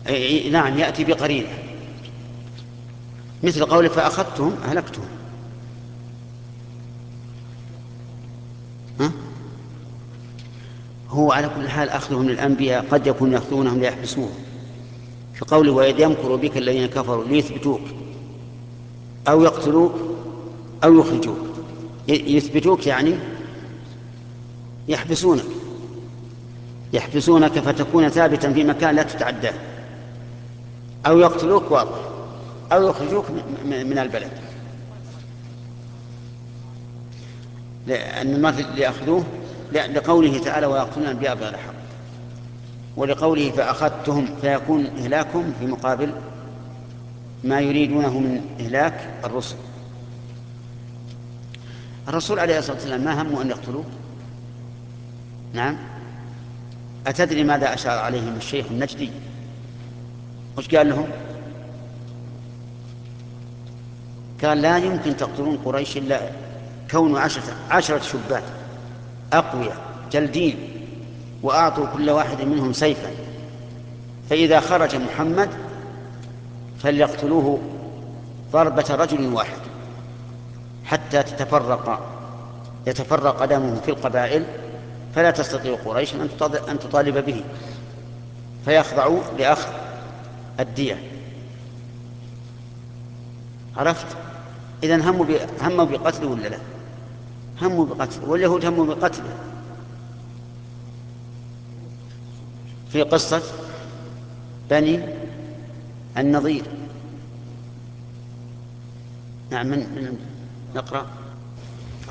نعم يأتي بقرينة، مثل قوله فأخذتهم أهلكتهم. ها؟ هو على كل حال أخذهم للأنبياء قد يكون يأخذونهم ليحبسوهم، في قوله وإذ يمكر بك الذين كفروا ليثبتوك أو يقتلوك أو يخرجوك. يثبتوك يعني يحبسونك فتكون ثابتا في مكان لا تتعداه، أو يقتلوك واضح، أو يخرجوك من البلد. لأن المرء ليأخذوه لقوله تعالى ويقتلون الأنبياء بغير حق، ولقوله فأخذتهم فيكون إهلاكهم في مقابل ما يريدونه من إهلاك الرسل. الرسول عليه الصلاة والسلام ما همه أن يقتلوه؟ نعم. أتدري ماذا أشار عليهم الشيخ النجدي؟ وش قال لهم؟ قال لا يمكن تقتلون قريش إلا كون 10 شبان أقوياء جلدين، وأعطوا كل واحد منهم سيفا، فإذا خرج محمد فليقتلوه ضربة رجل واحد حتى يتفرق دمه في القبائل، فلا تستطيع قريش أن تطالب به، فيخضعوا لأخذ الدية. عرفت؟ إذن هموا بقتله ولا لا؟ هموا بقتله، واليهود هموا بقتله في قصة بني النضير. نعم، من نقرأ.